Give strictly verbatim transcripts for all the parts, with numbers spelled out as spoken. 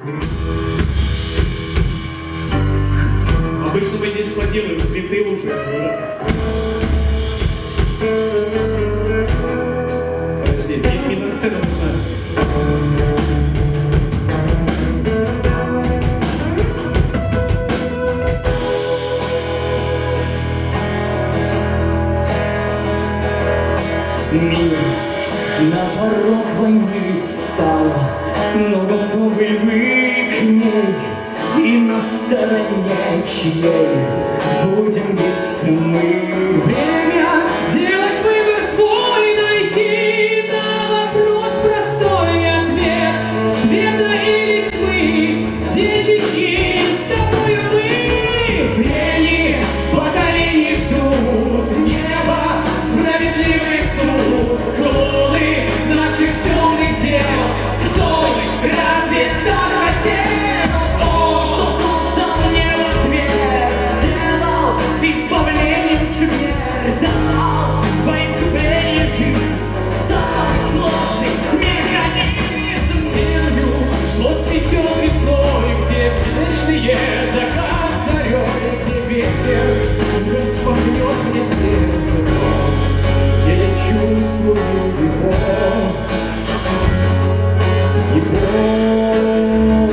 Обычно мы здесь складируем цветы уже. Подожди, мизансцена нужна. Мир на порог войны встал, но готовы мы к ней, и на стороне чьей будем биться мы. Время делать выбор свой, найти на вопрос простой ответ. Света или тьмы, где чьи с тобою мы. Тени поколений ждут небо, справедливый суд. Клоны наших темных дел, кто разве так хотел? Он, кто создал небо цвет, сделал избавлением смерть, дал во искупление жизнь самый сложный механизм. Землю, что цветет весной, где вечные закат зарей, где ветер распахнет мне сердце вновь, где я чувствую его, его.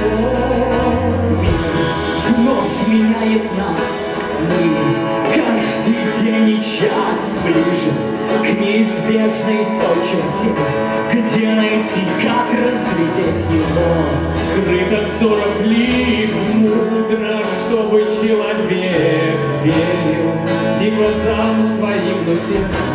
Мир вновь меняет нас, мы каждый день и час ближе к неизбежной той черте, где найти, как разглядеть его. Скрыт от взоров лик, мудро, чтобы человек верил не глазам своим, но сердцу.